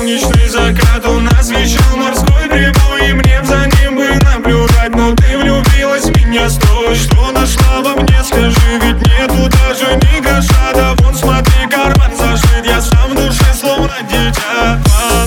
солнечный закат у нас вещал морской прибой, и мне за ним бы наблюдать. Но ты влюбилась в меня, стой, что нашла во мне, скажи, ведь нету даже ни гроша. Да вон смотри, карман зашит, я сам в душе словно дитя.